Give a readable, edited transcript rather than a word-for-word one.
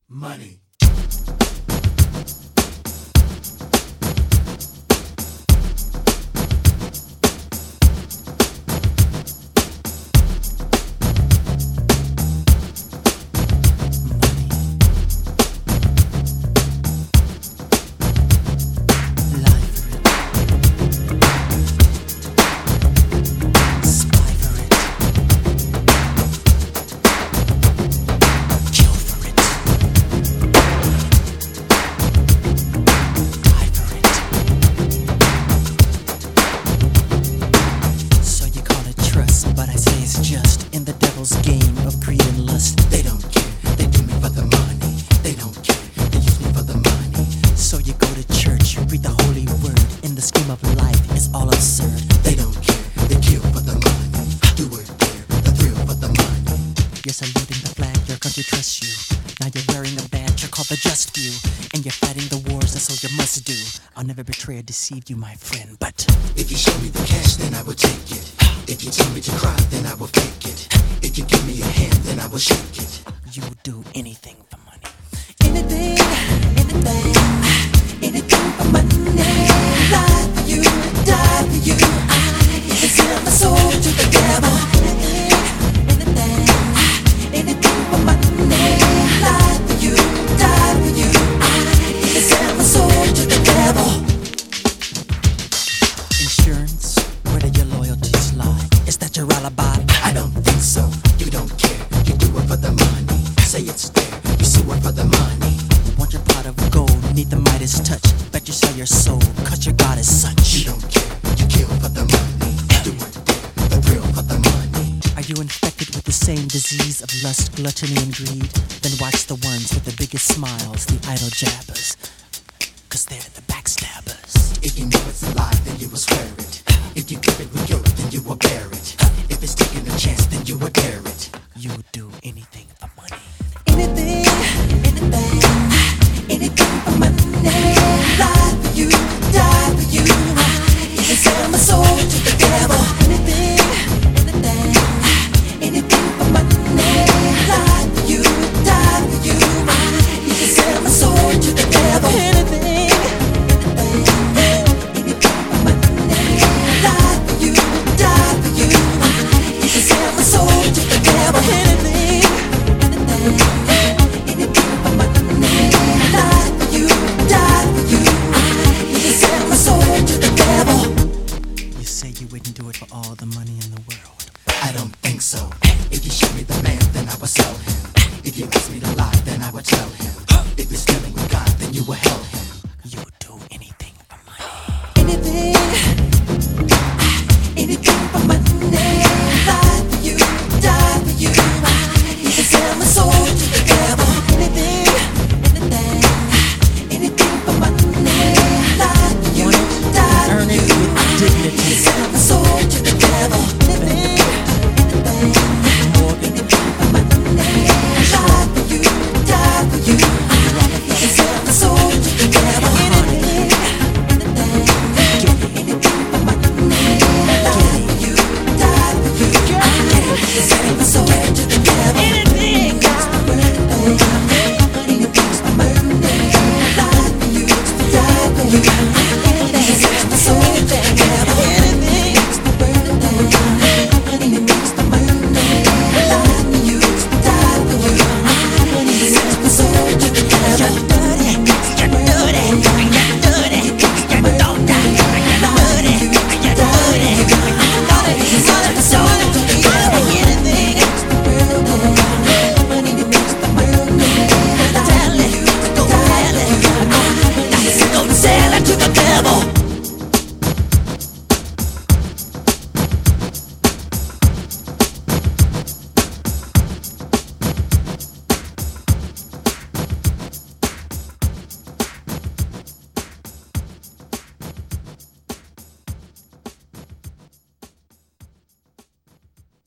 money. Game of greed and lust. They don't care, they do me for the money. They don't care, they use me for the money. So you go to church, you read the holy word. In the scheme of life, it's all absurd. They don't care, they kill for the money. Do it there, the thrill for the money. You're saluting the flag, your country trusts you. Now you're wearing a badge, you're called the just few. And you're fighting the wars a soldier must do. I'll never betray or deceive you, my friend, but if you show me the cash, then I will take it. If you tell me to cry, then I will fake it. If you give me a hand, then I will shake it. You will do anything for money. Anything, anything for money. Lie for you, die for you. I can sell my soul to the devil. Anything for money. Lie for you, die for you. I can sell my soul to the devil. Insurance, where do your loyalties lie? Is that your alibi? I don't think so, you don't care. You do it for the money. Say it's there, you sue it for the money. Want your pot of gold, need the Midas touch. Bet you sell your soul, cause your God is such. You don't care, you kill for the money. Do it there, the thrill for the money. Are you infected with the same disease of lust, gluttony, and greed? Then watch the ones with the biggest smiles, the idle jabbers. Cause they're the backstabbers. If you know it's a lie, then you will swear it. If you give it with guilt, then you will bear it. If it's taking a chance, then you will dare it. You would do anything for money. Anything for money. Lie for you, die for you. I can sell my soul to the devil. Anything for money. Lie for you, die for you. I can sell my soul to the devil. Anything for money. Lie for you, die for you. I can sell my soul to the devil. Anything for money. Lie for you, die for you. I can sell my soul to the devil. You say you wouldn't do it for all the money in the world. I don't think so. If you show me the man, then I will sell him. If you ask me to lie, then I will tell him. If you're stealing with God, then you will help him. You would do anything for money. Anything for money. Lie for you, die for you. I can sell my soul to the devil. Anything for money. Lie for you, die for Earn you. it with dignity. I can sell my soul to the devil. Anything for money. Lie for you, die for you. I can sell my soul to the devil. Anything for money. Lie for you, die for you. I can sell my soul to the devil. Anything for money. Lie for you, die for you. I can sell my soul to the devil. Anything for money. Lie for you, die for you. I can sell my soul to the devil. You're dirty, you're dirty, you're dirty, you're dirty.